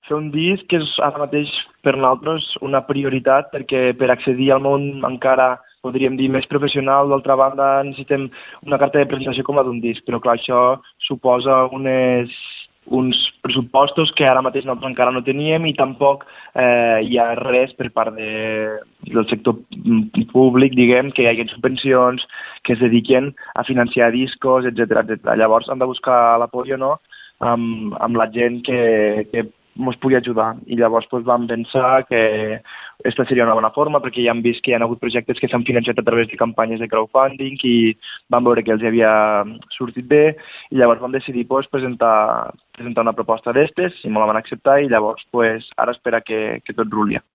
Fer un disc és ara mateix per nosaltres una prioritat perquè per accedir al món encara podríem dir més professional, d'altra banda necessitem una carta de presentació com la d'un disc, però clar, això suposa uns pressupostos que ara mateix nosaltres encara no teníem i tampoc hi ha res per part del sector públic, diguem, que hi hagi subvencions que es dediquen a financiar discos, etc. Llavors hem de buscar l'apoyo, no?, amb la gent que ens pugui ajudar. I llavors vam pensar que aquesta seria una bona forma perquè ja hem vist que hi ha hagut projectes que s'han financiat a través de campanyes de crowdfunding i vam veure que els havia sortit bé i llavors vam decidir presentar una proposta d'estes i me la van acceptar i llavors ara espera que tot ruli.